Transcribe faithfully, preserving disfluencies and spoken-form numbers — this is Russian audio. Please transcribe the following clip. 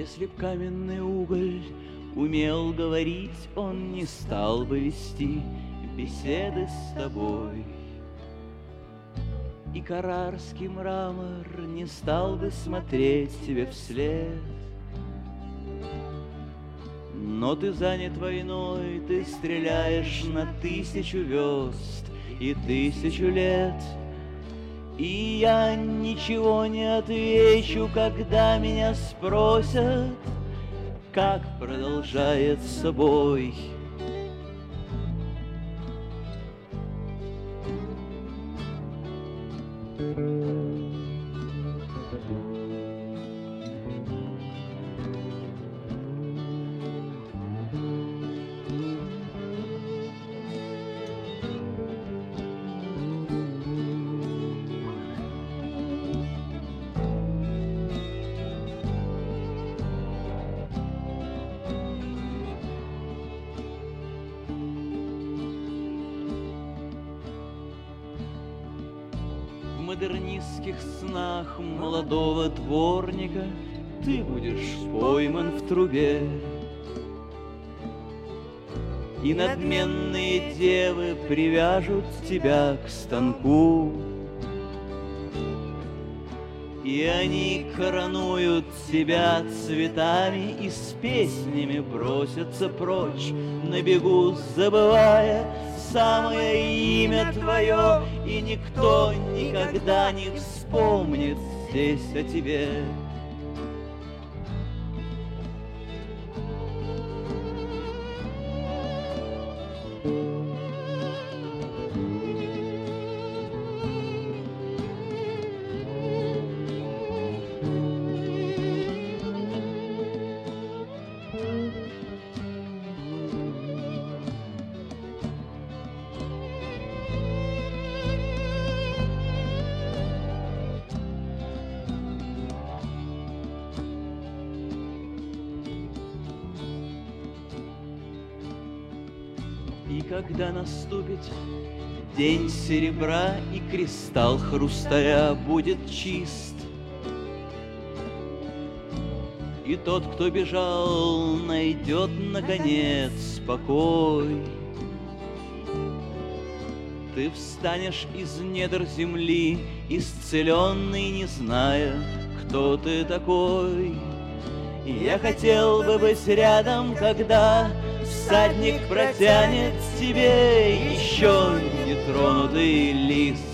Если б каменный уголь умел говорить, он не стал бы вести беседы с тобой. И каррарский мрамор не стал бы смотреть тебе вслед. Но ты занят войной, ты стреляешь на тысячу верст и тысячу лет. И я ничего не отвечу, когда меня спросят, как продолжается бой. В модернистских снах молодого дворника ты будешь пойман в трубе, и надменные девы привяжут тебя к станку, и они коронуют тебя цветами и с песнями бросятся прочь, на бегу забывая самое имя твое, и никто никогда не вспомнит здесь о тебе. И когда наступит день серебра и кристалл хрусталя будет чист, и тот, кто бежал, найдет наконец покой, ты встанешь из недр земли, исцеленный, не зная, кто ты такой. Я хотел бы быть рядом, когда всадник протянет тебе еще нетронутый лист.